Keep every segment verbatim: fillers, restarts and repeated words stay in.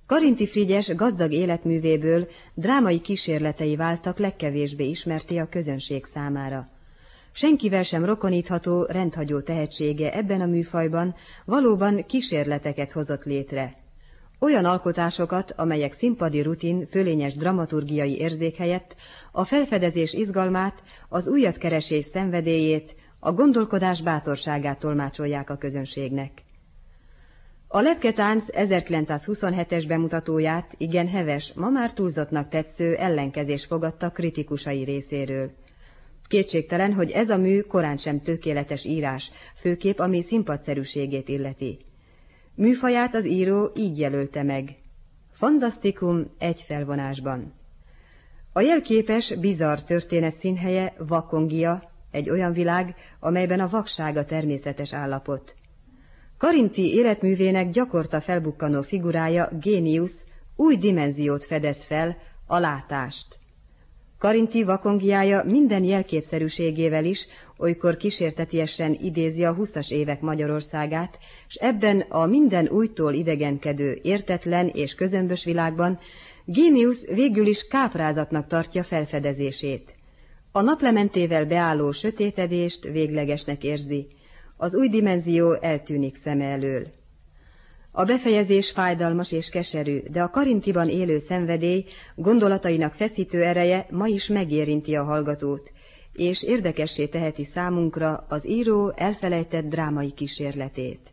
Karinthy Frigyes gazdag életművéből drámai kísérletei váltak legkevésbé ismertté a közönség számára. Senkivel sem rokonítható rendhagyó tehetsége ebben a műfajban valóban kísérleteket hozott létre. Olyan alkotásokat, amelyek színpadi rutin, fölényes dramaturgiai érzék helyett a felfedezés izgalmát, az újatkeresés szenvedélyét, a gondolkodás bátorságát tolmácsolják a közönségnek. A Lepke-tánc ezerkilencszázhuszonhetes bemutatóját igen heves, ma már túlzottnak tetsző ellenkezés fogadta kritikusai részéről. Kétségtelen, hogy ez a mű korán sem tökéletes írás, főképp ami színpadszerűségét illeti. Műfaját az író így jelölte meg. Fantasztikum egy felvonásban. A jelképes, bizarr történet színhelye Vakongia, egy olyan világ, amelyben a vakság a természetes állapot. Karinthy életművének gyakorta felbukkanó figurája, Géniusz, új dimenziót fedez fel, a látást. Karinthy Vakongiája minden jelképszerűségével is olykor kísértetiesen idézi a huszas évek Magyarországát, s ebben a minden újtól idegenkedő, értetlen és közömbös világban Géniusz végül is káprázatnak tartja felfedezését. A naplementével beálló sötétedést véglegesnek érzi, az új dimenzió eltűnik szeme elől. A befejezés fájdalmas és keserű, de a Karinthyban élő szenvedély, gondolatainak feszítő ereje ma is megérinti a hallgatót, és érdekessé teheti számunkra az író elfelejtett drámai kísérletét.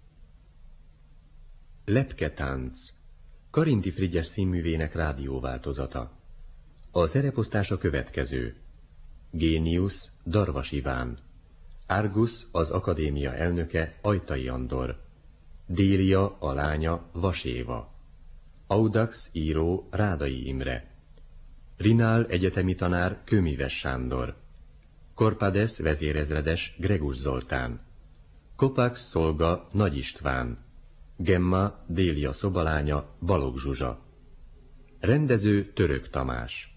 Lepke-tánc, Karinthy Frigyes színművének rádióváltozata. A szereposztás a következő. Géniusz, Darvas Iván. Argus, az akadémia elnöke, Ajtai Andor. Délia, a lánya, Vas Éva. Audax, író, Rádai Imre. Rinál, egyetemi tanár, Kőmíves Sándor. Korpades, vezérezredes, Gregus Zoltán. Kopax, szolga, Nagy István. Gemma, Délia szobalánya, Balogh Zsuzsa. Rendező, Török Tamás.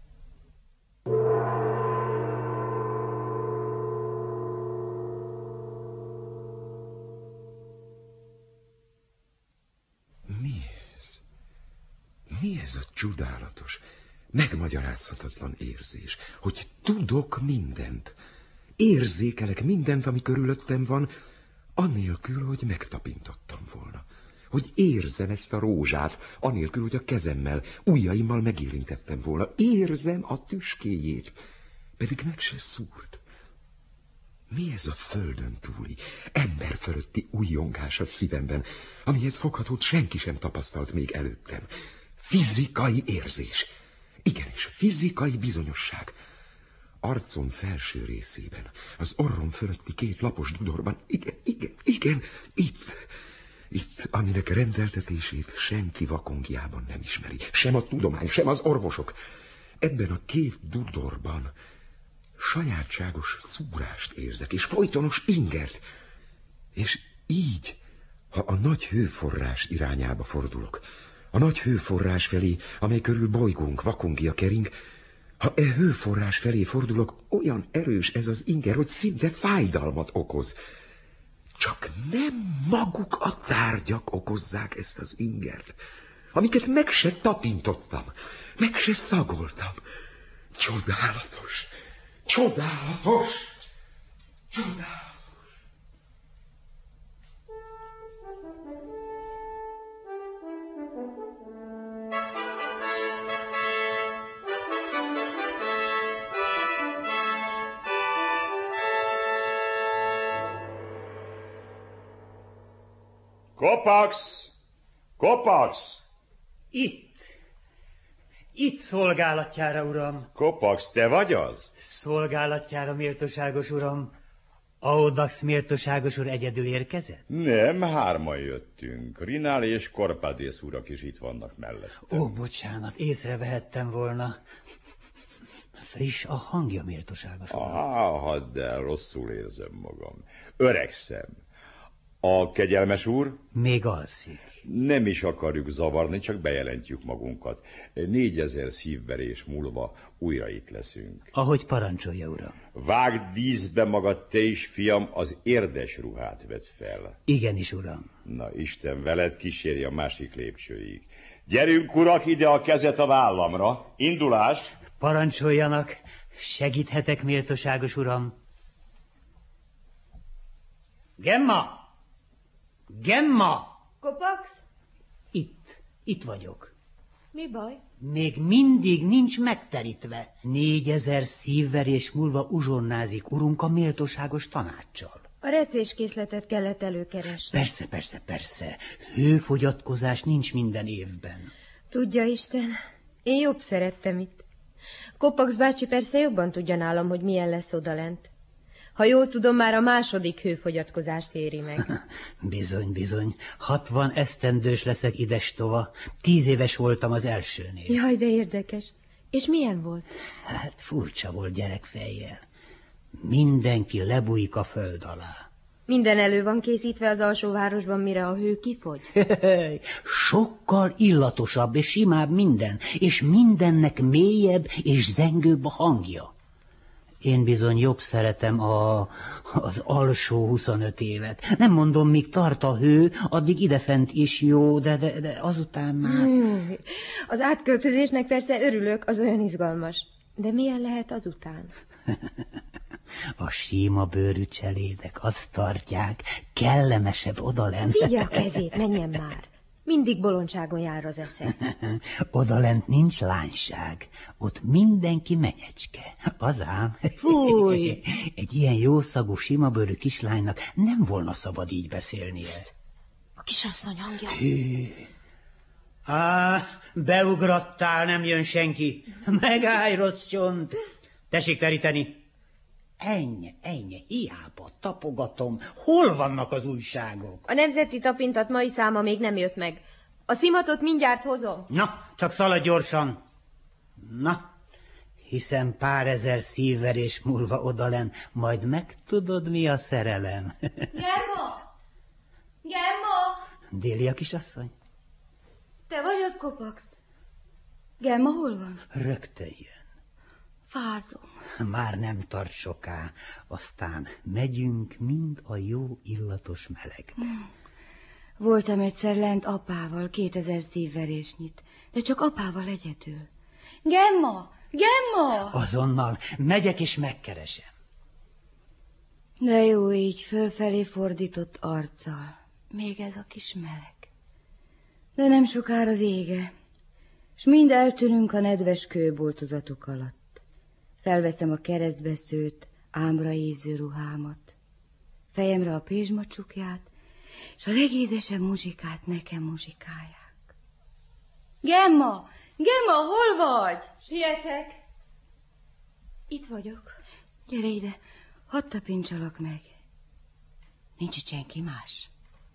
Mi ez a csodálatos, megmagyarázhatatlan érzés, hogy tudok mindent, érzékelek mindent, ami körülöttem van, anélkül, hogy megtapintottam volna. Hogy érzem ezt a rózsát, anélkül, hogy a kezemmel, ujjaimmal megérintettem volna. Érzem a tüskéjét, pedig meg se szúrt. Mi ez a földön túli, ember fölötti újongás a szívemben, amihez foghatót senki sem tapasztalt még előttem? Fizikai érzés. Igenis, fizikai bizonyosság. Arcom felső részében, az orrom fölötti két lapos dudorban, igen, igen, igen, itt, itt, aminek rendeltetését senki Vakongiában nem ismeri, sem a tudomány, sem az orvosok. Ebben a két dudorban sajátságos szúrást érzek, és folytonos ingert. És így, ha a nagy hőforrás irányába fordulok, a nagy hőforrás felé, amely körül bolygónk, Vakongia kering, ha e hőforrás felé fordulok, olyan erős ez az inger, hogy szinte fájdalmat okoz. Csak nem maguk a tárgyak okozzák ezt az ingert, amiket meg se tapintottam, meg se szagoltam. Csodálatos, csodálatos, csodálatos. Kopax! Kopax! Itt! Itt szolgálatjára, uram! Kopax, te vagy az? Szolgálatjára, méltóságos uram. Audax méltóságos úr egyedül érkezett? Nem, hárman jöttünk. Rinál és Korpades urak is itt vannak mellettem. Ó, bocsánat, észrevehettem volna. Friss a hangja, méltóságos uram. Ah, hadd el, rosszul érzem magam. Öregszem. A kegyelmes úr? Még alszik. Nem is akarjuk zavarni, csak bejelentjük magunkat. Négyezer szívverés múlva újra itt leszünk. Ahogy parancsolja, uram. Vágd díszbe magad, te is, fiam, az érdes ruhát vedd fel. Igenis, uram. Na, Isten veled, kísérj a másik lépcsőig. Gyerünk, urak, ide a kezet a vállamra. Indulás! Parancsoljanak, segíthetek, méltóságos uram. Gemma! Gemma! Kopax? Itt, itt vagyok. Mi baj? Még mindig nincs megterítve. Négyezer szívverés múlva uzsonnázik urunk a méltóságos tanáccsal. A recéskészletet kellett előkeresni. Persze, persze, persze. Hőfogyatkozás nincs minden évben. Tudja Isten, én jobb szerettem itt. Kopax bácsi persze jobban tudja nálam, hogy milyen lesz odalent. Ha jól tudom, már a második hőfogyatkozást éri meg. Bizony, bizony. Hatvan esztendős leszek idestova. Tíz éves voltam az elsőnél. Jaj, de érdekes. És milyen volt? Hát furcsa volt gyerekfejjel. Mindenki lebújik a föld alá. Minden elő van készítve az alsóvárosban, mire a hő kifogy? Sokkal illatosabb és simább minden, és mindennek mélyebb és zengőbb a hangja. Én bizony jobb szeretem a, az alsó huszonöt évet. Nem mondom, míg tart a hő, addig idefent is jó, de, de, de azután már... Hmm. Az átköltözésnek persze örülök, az olyan izgalmas. De milyen lehet azután? A sima bőrű cselédek azt tartják, kellemesebb odalent. Vigye a kezét, menjen már. Mindig bolondságon jár az esze. Odalent nincs lányság, ott mindenki menyecske. Az ám. Fúj! Egy ilyen jószagú, simabőrű kislánynak nem volna szabad így beszélnie. Pszt, a kisasszony hangja. Á, beugrattál, nem jön senki. Megállj, rossz csont. Tessék teríteni. Ennyi, ennyi, hiába tapogatom. Hol vannak az újságok? A nemzeti tapintat mai száma még nem jött meg. A szimatot mindjárt hozom. Na, csak szaladj gyorsan. Na, hiszen pár ezer szívverés múlva odalen, majd megtudod, mi a szerelem. Gemma! Gemma! Délia kisasszony? Te vagy az, Kopax? Gemma hol van? Rögtön jön. Fázom. Már nem tart soká, aztán megyünk mind a jó illatos melegbe. Hmm. Voltam egyszer lent apával, kétezer szívverésnyit, de csak apával egyedül. Gemma! Gemma! Azonnal megyek és megkeresem. De jó így, fölfelé fordított arccal. Még ez a kis meleg. De nem sokára vége, s mind eltűnünk a nedves kőboltozatok alatt. Felveszem a keresztbe szőtt, ámra ízű ruhámat, fejemre a pézsmacsukját, és a legízesebb muzsikát nekem muzsikálják. Gemma! Gemma, hol vagy? Sietek. Itt vagyok. Gyere ide, hadd tapincsalak meg. Nincs itt senki más.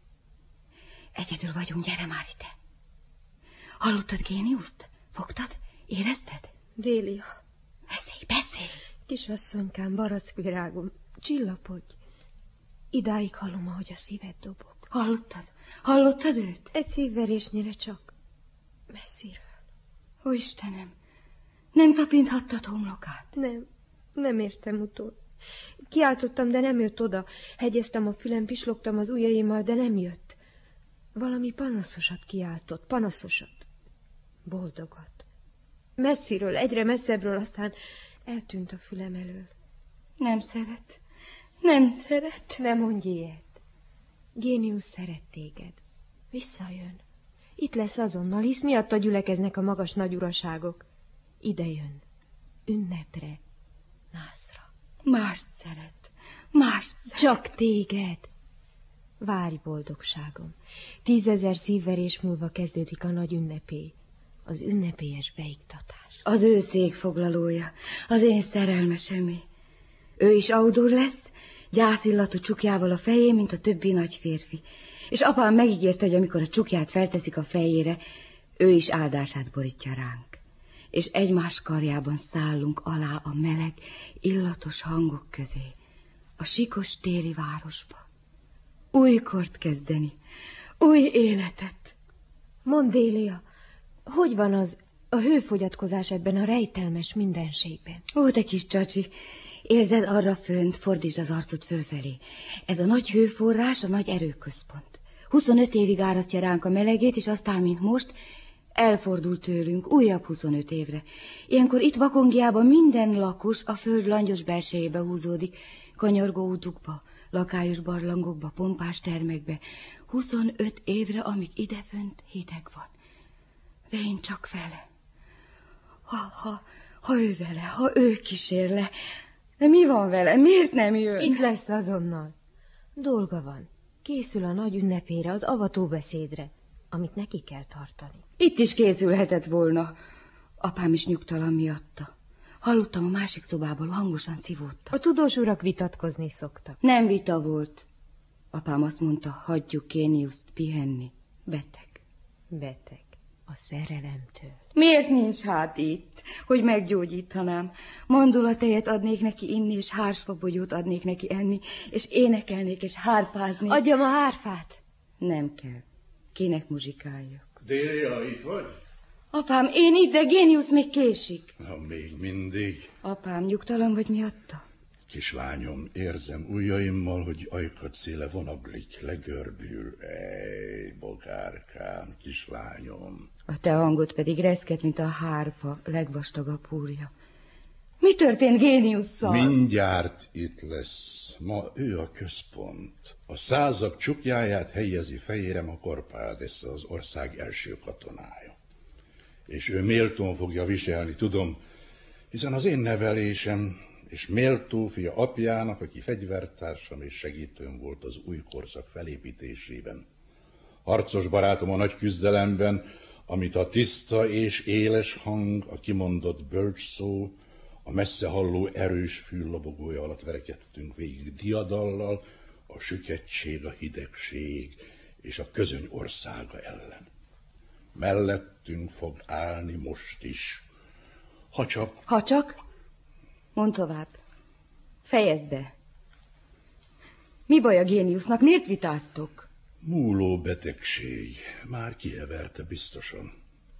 Egyedül vagyunk, gyere már ide. Hallottad Géniuszt? Fogtad? Érezted? Délia. Beszélj, beszélj! Kisasszonykám, barackvirágom, csillapodj. Idáig hallom, ahogy a szíved dobog. Hallottad? Hallottad őt? Egy szívverésnyire csak. Messziről. Ó, Istenem, nem tapinthattad homlokát? Nem, nem értem utol. Kiáltottam, de nem jött oda. Hegyeztem a fülem, pislogtam az ujjaimmal, de nem jött. Valami panaszosat kiáltott, panaszosat. Boldogat. Messziről, egyre messzebbről, aztán eltűnt a fülem elől. Nem szeret, nem szeret. Ne mondj ilyet. Génius szeret téged. Visszajön. Itt lesz azonnal, hisz miatta gyülekeznek a magas nagyuraságok. Ide jön. Ünnepre. Nászra. Mást szeret, mást szeret. Csak téged. Várj, boldogságom. Tízezer szívverés múlva kezdődik a nagy ünnepé. Az ünnepélyes beiktatás. Az ő székfoglalója, az én szerelmesemé. Ő is Audur lesz, gyászillatú csukjával a fején, mint a többi nagy férfi. És apám megígérte, hogy amikor a csukját felteszik a fejére, ő is áldását borítja ránk. És egymás karjában szállunk alá a meleg, illatos hangok közé, a sikos téli városba. Újkort kezdeni, új életet. Mondd, Délia, hogy van az a hőfogyatkozás ebben a rejtelmes mindenségben? Ó, te kis csacsi, érzed arra fönt, fordítsd az arcot fölfelé. Ez a nagy hőforrás, a nagy erőközpont. huszonöt évig árasztja ránk a melegét, és aztán, mint most, elfordult tőlünk újabb huszonöt évre. Ilyenkor itt Vakongiában minden lakos a föld langyos belsejébe húzódik, kanyargó útukba, lakályos barlangokba, pompás termekbe. huszonöt évre, amíg idefönt hideg van. De én csak vele. Ha, ha, ha ő vele, ha ő kísérle. De mi van vele? Miért nem jön? Itt lesz azonnal. Dolga van. Készül a nagy ünnepére, az avatóbeszédre, amit neki kell tartani. Itt is készülhetett volna. Apám is nyugtalan miatta. Hallottam, a másik szobából hangosan civódtak. A tudós urak vitatkozni szoktak. Nem vita volt. Apám azt mondta, hagyjuk Géniuszt pihenni. Beteg. Beteg. A szerelemtől. Miért nincs hát itt, hogy meggyógyítanám? Mandulatejet adnék neki inni, és hársfabogyót adnék neki enni, és énekelnék, és hárfázni. Adjam a hárfát? Nem kell. Kinek muzsikáljak? Délia, itt vagy? Apám, én itt, de Géniusz még késik. Na, még mindig. Apám, nyugtalan vagy miatta? Kislányom, érzem ujjaimmal, hogy ajkad széle vonaglik, legörbül. Ej, bogárkám, kislányom. A te hangod pedig reszket, mint a hárfa legvastagabb húrja. Mi történt Géniusszal? Mindjárt itt lesz. Ma ő a központ. A százak csukjáját helyezi fejére a Korpádesz, az ország első katonája. És ő méltón fogja viselni, tudom, hiszen az én nevelésem és méltó fia apjának, aki fegyvertársam és segítőm volt az új korszak felépítésében. Harcos barátom a nagy küzdelemben, amit a tiszta és éles hang, a kimondott bölcs szó, a messzehalló erős fül-lobogója alatt verekedtünk végig diadallal, a süketség, a hidegség és a közöny országa ellen. Mellettünk fog állni most is. Ha csak... Ha csak? Mondd tovább. Fejezd be. Mi baj a Géniusznak? Miért vitáztok? Múló betegség. Már kieverte biztosan.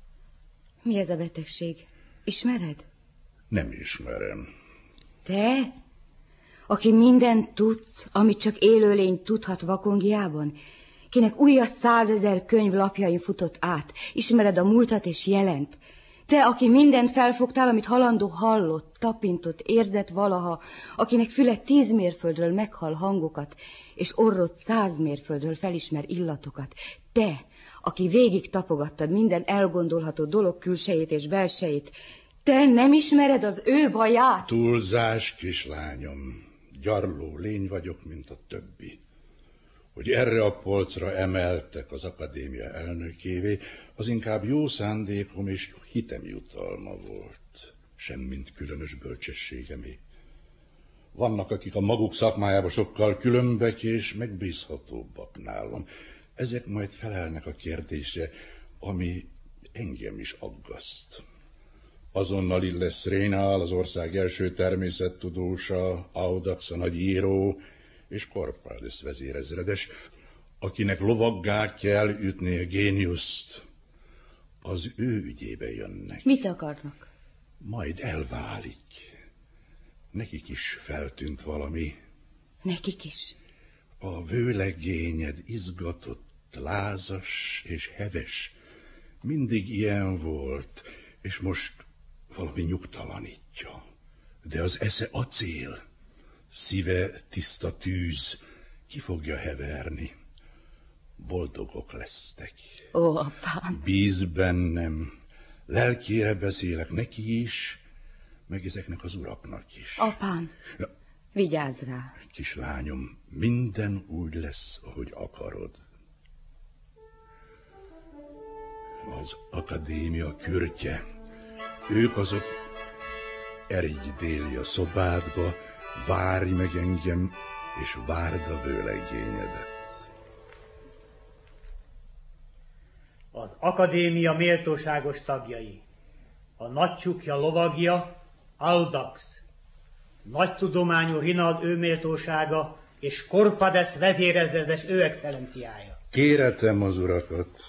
Mi ez a betegség? Ismered? Nem ismerem. Te? Aki mindent tudsz, amit csak élőlény tudhat Vakongiában? Kinek új a százezer könyv lapjain futott át? Ismered a múltat és jelent? Te, aki mindent felfogtál, amit halandó hallott, tapintott, érzett valaha, akinek füle tíz mérföldről meghall hangokat, és orrod száz mérföldről felismer illatokat. Te, aki végig tapogattad minden elgondolható dolog külsejét és belsejét, te nem ismered az ő baját? Túlzás, kislányom. Gyarló lény vagyok, mint a többi. Hogy erre a polcra emeltek az akadémia elnökévé, az inkább jó szándékom és hitem jutalma volt, semmint különös bölcsességemé. Vannak, akik a maguk szakmájában sokkal különbek és megbízhatóbbak nálam. Ezek majd felelnek a kérdésre, ami engem is aggaszt. Azonnal itt lesz Rénál, az ország első természettudósa, Audax a nagy író, és Korpádesz vezérezredes, akinek lovaggá kell ütnie Géniuszt. Az ő ügyébe jönnek. Mit akarnak? Majd elválik. Nekik is feltűnt valami. Nekik is? A vőlegényed izgatott, lázas és heves. Mindig ilyen volt, és most valami nyugtalanítja. De az esze acél, szíve tiszta tűz, ki fogja heverni. Boldogok lesztek. Ó, apám! Bíz bennem, lelkére beszélek neki is, meg ezeknek az uraknak is. Apám, Na, vigyázz rá. kislányom, minden úgy lesz, ahogy akarod. Az akadémia kürtje, ők azok, eredj Délia szobádba, várj meg engem, és várd a vőlegényedet. Az akadémia méltóságos tagjai. A nagy csukja lovagja, Audax. Nagy tudományú Rinald ő méltósága, és Korpádesz vezérezredes ő excellenciája. Kéretem az urakat.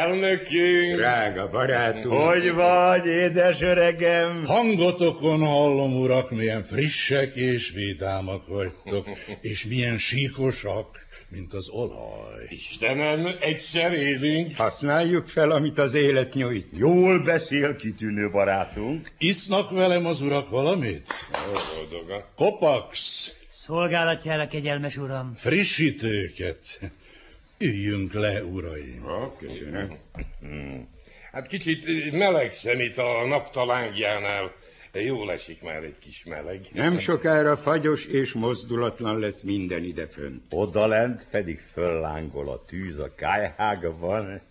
Elnökünk! Drága barátunk! Hogy vagy, édes öregem? Hangotokon hallom, urak, milyen frissek és vidámak vagytok, és milyen síkosak, mint az olaj. Istenem, egyszer élünk. Használjuk fel, amit az élet nyújt. Jól beszél, kitűnő barátunk. Isznak velem az urak valamit? Boldogan. Kopax! Szolgálatjára, kegyelmes uram. Frissítőket. Üljünk le, uraim. Ha, köszönöm. Hát kicsit melegszem itt a naptalángjánál. Jól esik már egy kis meleg. Nem sokára fagyos és mozdulatlan lesz minden idefön. Odalent pedig föllángol a tűz a kájhágban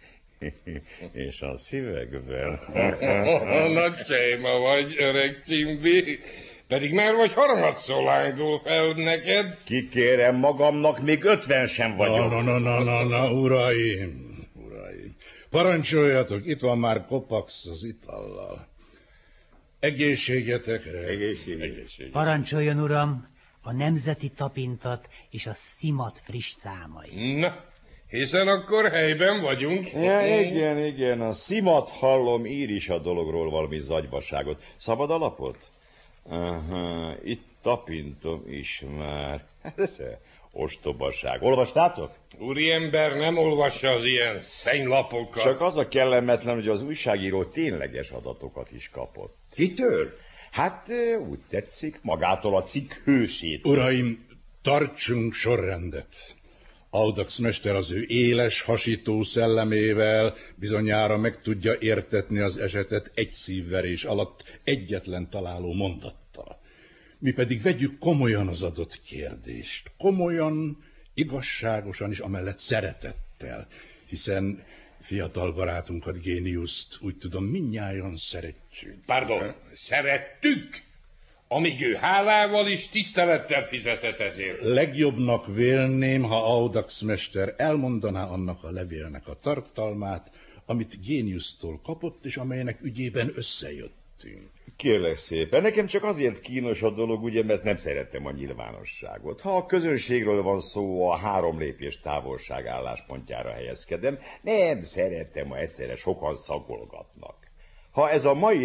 és a szívekben. Nagy sejma vagy, öreg cimbi. Pedig már vagy harmadszor lángol fel neked. Kikérem magamnak, még ötven sem vagyok. Na, na, na, na, na, uraim, uraim. Parancsoljatok, itt van már Kopax az itallal. Egészségetekre. Egészség. Parancsoljon, uram, a nemzeti tapintat és a szimat friss számai. Na, hiszen akkor helyben vagyunk. Ja, igen, igen, a szimat hallom, ír is a dologról valami zagyvaságot. Szabad alapot? Aha, itt tapintom is már. Ez ostobaság. Olvastátok? Úriember nem olvassa az ilyen szennylapokat. Csak az a kellemetlen, hogy az újságíró tényleges adatokat is kapott. Kitől? Hát úgy tetszik, magától a cikk hősét. Uraim, tartsunk sorrendet. Audax mester az ő éles, hasító szellemével bizonyára meg tudja értetni az esetet egy szívverés alatt egyetlen találó mondattal. Mi pedig vegyük komolyan az adott kérdést. Komolyan, igazságosan és amellett szeretettel, hiszen fiatal barátunkat, Géniuszt úgy tudom mindnyájan szeretjük. Pardon, szerettük? Amíg ő hálával és tisztelettel fizetett ezért. Legjobbnak vélném, ha Audax mester elmondaná annak a levélnek a tartalmát, amit Géniusztól kapott, és amelynek ügyében összejöttünk. Kérlek szépen, nekem csak azért kínos a dolog, ugye, mert nem szerettem a nyilvánosságot. Ha a közönségről van szó, a három lépés távolság álláspontjára helyezkedem. Nem szeretem, ha egyszerre sokan szagolgatnak. Ha ez a mai